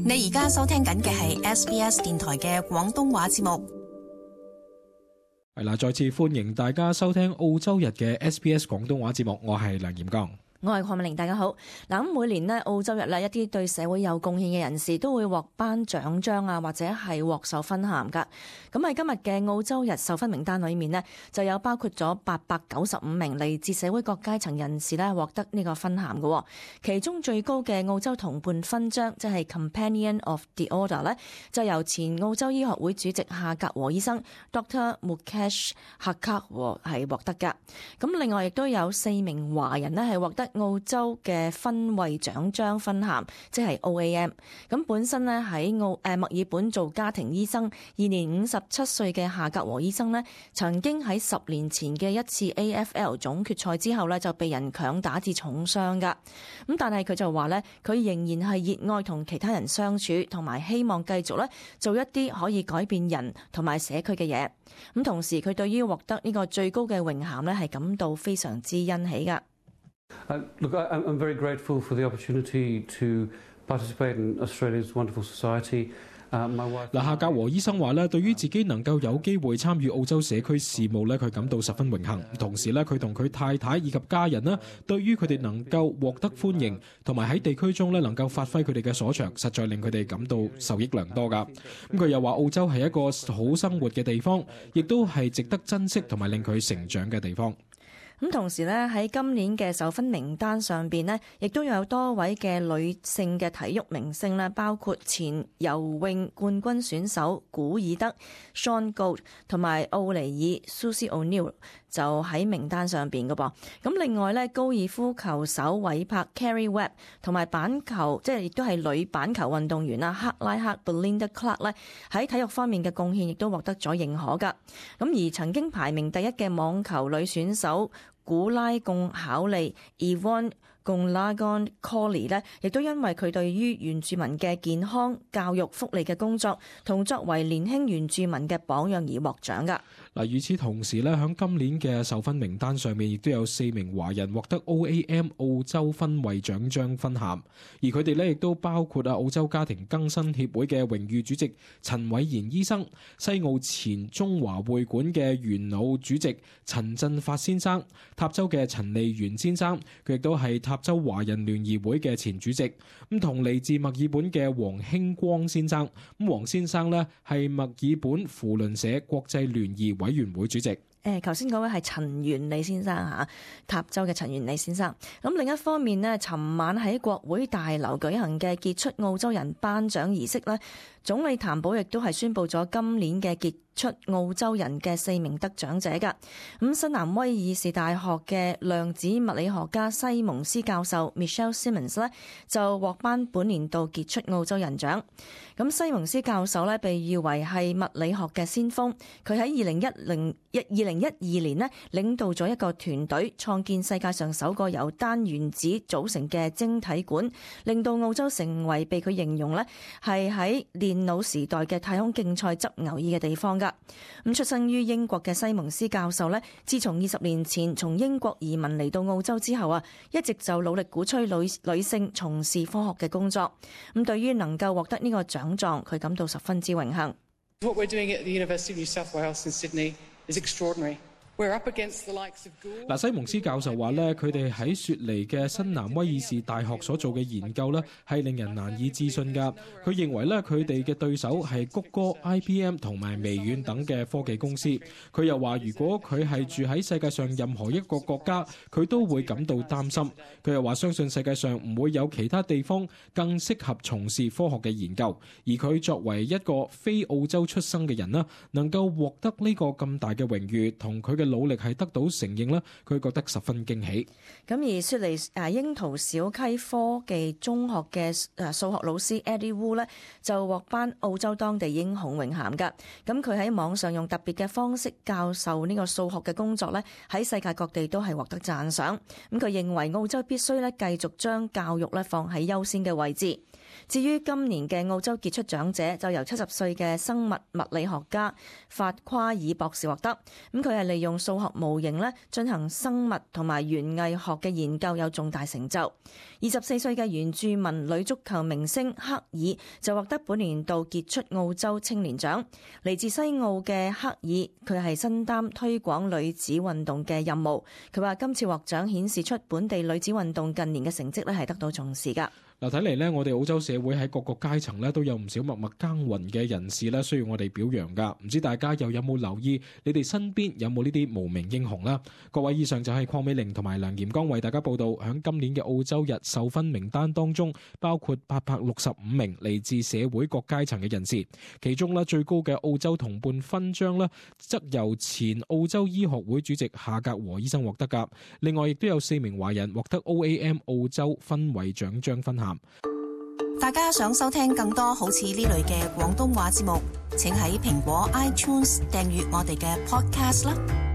你而家收聽緊嘅係 SBS 電台嘅廣東話節目。 係啦，再次歡迎大家收聽澳洲日嘅 SBS 廣東話節目，我係梁炎剛。 我係鄺美玲，大家好。嗱，咁每年呢澳洲日呢，一啲對社會有貢獻嘅人士都會獲頒獎章啊，或者係獲授勳銜噶。咁喺今日嘅澳洲日授勳名單裏面呢，就有包括咗895名嚟自社會各階層人士呢獲得呢個勳銜嘅。其中最高嘅澳洲同伴勳章，即係 Companion of the Order 呢，就由前澳洲醫學會主席夏格和醫生 Dr. Mukesh Hakkar 係獲得噶。咁另外亦都有4名華人呢係獲得澳洲嘅勳位獎章勳銜，即係 OAM。咁本身呢喺墨爾本做家庭醫生，現年57歲嘅夏格和醫生呢，曾經喺10年前嘅一次 AFL 總決賽之後呢，就被人強打至重傷噶。咁但係佢就話呢，佢仍然係熱愛同其他人相處，同埋希望繼續呢做一啲可以改變人同埋社區嘅嘢。咁同時佢對於獲得呢個最高嘅榮銜呢，係感到非常之欣喜噶。 Look, I'm very grateful for the opportunity to participate in Australia's wonderful society. 夏格和醫生話咧，對於自己能夠有機會參與澳洲社區事務咧，佢感到十分榮幸。同時咧，佢同佢太太以及家人咧，對於佢哋能夠獲得歡迎，同埋喺地區中咧能夠發揮佢哋嘅所長，實在令佢哋感到受益良多㗎。咁佢又話澳洲係一個好生活嘅地方，亦都係值得珍惜同埋令佢成長嘅地方。 咁同時咧，喺今年嘅授勳名單上邊呢，亦都有多位嘅女性嘅體育明星啦，包括前游泳冠軍選手古爾德 Sean Gold 同埋奧尼爾 Susie O'Neill 就喺名單上邊嘅噃。咁另外咧，高爾夫球手韋柏 Carrie Webb 同埋板球即係亦都係女板球運動員啦克拉克 Belinda Clark 咧，喺體育方面嘅貢獻亦都獲得咗認可㗎。咁而曾經排名第1嘅網球女選手古拉貢考利 Yvonne Goolagong Cawley 咧，亦都因為佢對於原住民嘅健康、教育、福利嘅工作，同作為年輕原住民嘅榜樣而獲獎㗎。 嗱，與此同時咧，喺今年嘅授勳名單上面，亦都有4名華人獲得 OAM 澳洲勳位獎章勳銜，而佢哋咧亦都包括澳洲家庭更新協會嘅榮譽主席陳偉賢醫生、西澳前中華會館嘅元老主席陳振發先生、塔州嘅陳利元先生，佢亦都係塔州華人聯誼會嘅前主席，咁同嚟自墨爾本嘅黃興光先生，咁黃先生呢係墨爾本扶輪社國際聯誼委員會主席。 頭先嗰位係陳元利先生嚇，塔州嘅陳元利先生。咁另一方面呢，尋晚喺國會大樓舉行嘅傑出澳洲人頒獎儀式呢，總理譚寶亦都係宣布咗今年嘅傑出澳洲人嘅4名得獎者㗎。咁新南威爾士大學嘅量子物理學家西蒙斯教授 Michelle Simmons 呢，就獲頒本年度傑出澳洲人獎。咁西蒙斯教授呢，被譽為係物理學嘅先鋒，佢喺2012年呢，領導咗一個團隊創建世界上首個由單原子組成嘅晶體管，令到澳洲成為被佢形容呢係喺電腦時代嘅太空競賽執牛耳嘅地方㗎。咁出生於英國嘅西蒙斯教授呢，自從20年前從英國移民嚟到澳洲之後啊，一直就努力鼓吹女性從事科學嘅工作。咁對於能夠獲得呢個獎狀，佢感到十分之榮幸。 What we're doing at the University of New South Wales in Sydney is extraordinary. 西蒙斯教授話咧，佢哋喺雪梨嘅新南威爾士大學所做嘅研究咧，係令人難以置信㗎。佢認為咧，佢哋嘅對手係谷歌、IBM 同埋微軟等嘅科技公司。佢又話，如果佢係住喺世界上任何一個國家，佢都會感到擔心。佢又話，相信世界上唔會有其他地方更適合從事科學嘅研究。而佢作為一個非澳洲出生嘅人啦，能夠獲得呢個咁大嘅榮譽，同佢嘅努力係得到承認啦，佢覺得十分驚喜。 咁而雪梨櫻桃小溪科技中學嘅數學老師 Eddie Wu 呢，就獲頒澳洲當地英雄榮銜㗎。咁佢喺網上用特別嘅方式教授呢個數學嘅工作呢，喺世界各地都係獲得讚賞。咁佢認為澳洲必須呢繼續將教育呢放喺優先嘅位置。 至於今年嘅澳洲傑出獎者，就由70歲嘅生物物理學家法夸爾博士獲得。咁佢係利用數學模型咧進行生物同埋園藝學嘅研究，有重大成就。24歲嘅原住民女足球明星克爾就獲得本年度傑出澳洲青年獎。嚟自西澳嘅克爾，佢係身擔推廣女子運動嘅任務。佢話今次獲獎顯示出本地女子運動近年嘅成績咧係得到重視㗎。 嗱，睇嚟咧，我哋澳洲社會喺各個階層咧都有唔少默默耕耘嘅人士咧，需要我哋表揚噶。唔知大家又有冇留意？你哋身邊有冇呢啲無名英雄啦？各位，以上就係鄺美玲同埋梁炎剛為大家報道，響今年嘅澳洲日授勳名單當中，包括865名嚟自社會各階層嘅人士，其中咧最高嘅澳洲同伴勳章咧，則由前澳洲醫學會主席夏格和醫生獲得噶。另外，亦都有4名華人獲得 OAM 澳洲勳位獎章勳銜。 大家想收聽更多好似呢類嘅廣東話節目，請喺蘋果 iTunes 訂閱我哋嘅 podcast 啦。